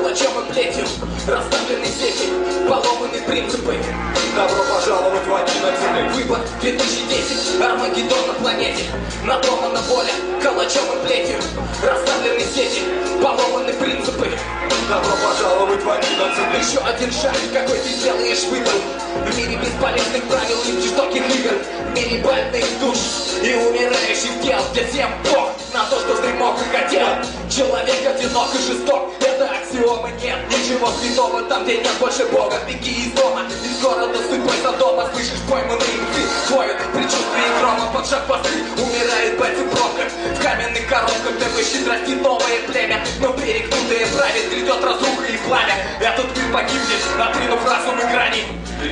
калачом и плетью. Расставлены сети, поломаны принципы. Добро пожаловать в 11-й Выбор 2010, Армагеддон на планете. Надломана воля, калачом и плетью. Расставлены сети, поломаны принципы. Добро пожаловать в 11-й. Еще один шаг, какой ты делаешь выбор. В мире бесполезных правил и жестоких игр. В мире больных душ и умирающих тел, где всем Бог на то, что ты мог и хотел. Человек одинок и жесток, это аксиомы, нет ничего святого там, где нет больше Бога. Беги из дома, из города судьбой за дома. Слышишь пойманные иксы, твое предчувствие грома. Под шаг посты, умирает бойцы в пробках. В каменных коробках требующий растит новое племя. Но перегнутое правит, грядет разруха и пламя. Этот мир погибнет, отринув разум и грани.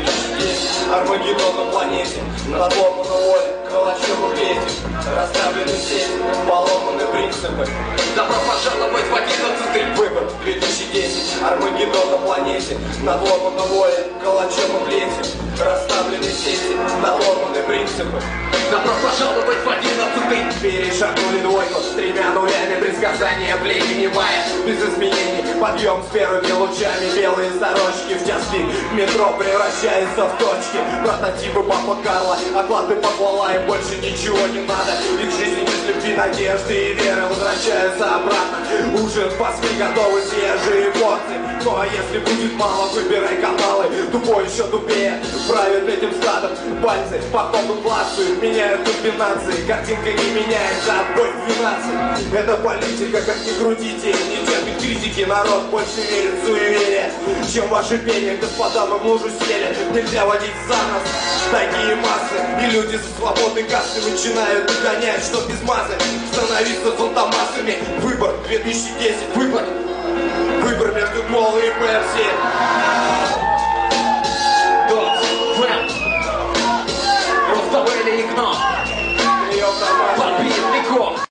Армагеддон на планете, надломана воля, калачом и плетью. Расставлены сети, поломаны принципы. Добро пожаловать в 11-й. Выбор 2010, Армагеддон на планете, надломана воля, калачом и плетью. Расставлены сети, наломаны принципы. Добро пожаловать в 11-й. Перешагнули двойку с 3 нулями, предсказания племени мая. Без изменений, подъем с первыми лучами. Белые сорочки в час пик, метро превращается в точки. Прототипы Папа Карло, оклады похвала, им больше ничего не надо. Их жизни без любви, надежды и веры возвращаются обратно. Ужин по СМИ, готовы свежие порции. Ну а если будет мало, выбирай каналы. Тупой еще тупее, правят этим стадом. Пальцы по ходу классуют, меняют комбинации. Картинка не меняется, а бой в 12. Это политика, как ни крутите, не терпит критики. Народ больше верит в суеверие, чем ваше пение. Господа, мы в лужу сели, нельзя водить за нос такие массы. И люди за свободной кассы начинают догонять, что без массы становиться золотомассами. Выбор 2010, выбор между колой и Пепси.